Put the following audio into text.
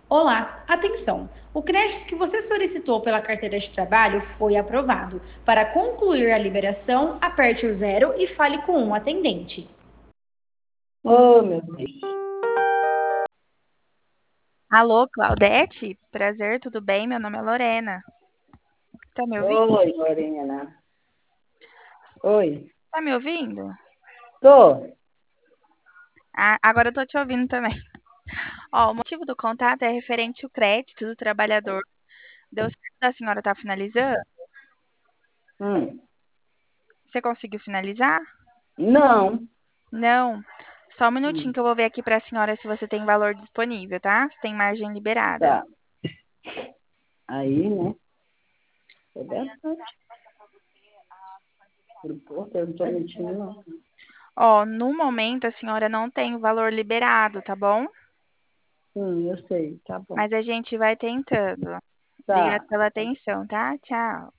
Olá, atenção! O crédito que você solicitou pela carteira de trabalho foi aprovado. Para concluir a liberação, aperte o zero e fale com um atendente. Oh, meu Deus. Alô, Claudete? Prazer, tudo bem? Meu nome é Lorena. Tá me ouvindo? Oi, Lorena. Oi. Tá me ouvindo? Tô. Ah, agora eu tô te ouvindo também. Ó, o motivo do contato é referente ao crédito do trabalhador. Deu certo da senhora tá finalizando? Hum. Você conseguiu finalizar? Não. Não. Só um minutinho Hum. que eu vou ver aqui pra senhora se você tem valor disponível, tá? Se tem margem liberada. Tá. Aí, né? É verdade. Pô, eu não tô mentindo, não. Ó, no momento a senhora não tem o valor liberado, tá bom? Eu sei. Tá bom. Mas a gente vai tentando. Obrigada Tá. pela atenção, tá? Tchau.